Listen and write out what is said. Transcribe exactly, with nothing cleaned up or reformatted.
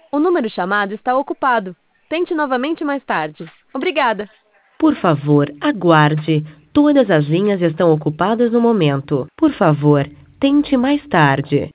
O número chamado está ocupado. Tente novamente mais tarde. Obrigada. Por favor, aguarde. Todas as linhas estão ocupadas no momento. Por favor, tente mais tarde.